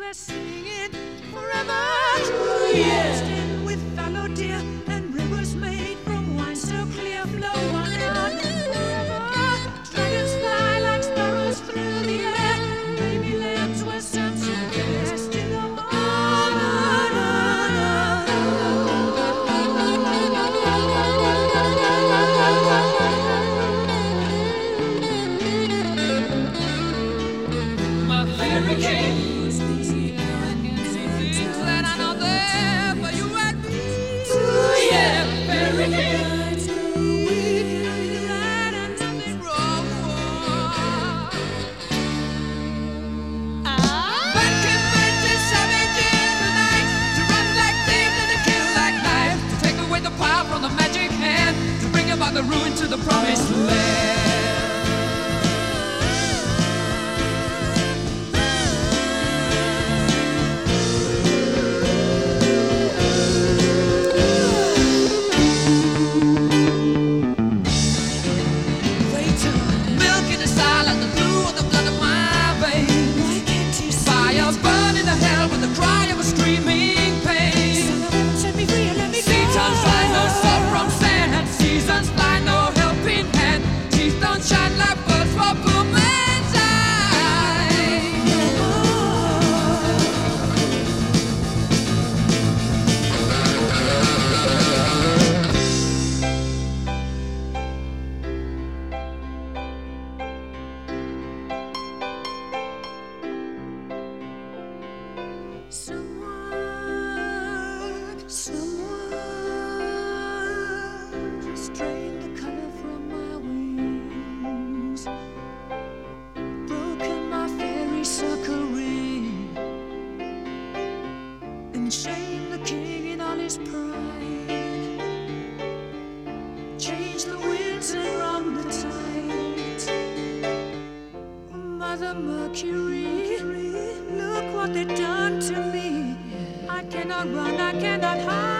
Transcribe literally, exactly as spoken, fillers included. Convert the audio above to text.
they're singing forever true, yes. In with fallow deer and rivers made from wine so clear flow on and on and forever. Dragons fly like sparrows through the air. Baby lambs were sent to rest in the water. My fairy king. The ruin to the promised land. Milk in the silence, the blue of the blood of my veins. Why can't you see fire burning the hell with the cry of a screaming pain? Set me free and let me go. Seasons fly, no salt from sand. Seasons fly, no helping hand. Teeth don't shine like birds for poor man's eye. Someone, someone just drained the color from my wings, broken my fairy circle ring, and shamed the king in all his pride. Changed the winds and wrong the tides. Mother Mercury, look what they've done to me. I cannot run, I cannot hide.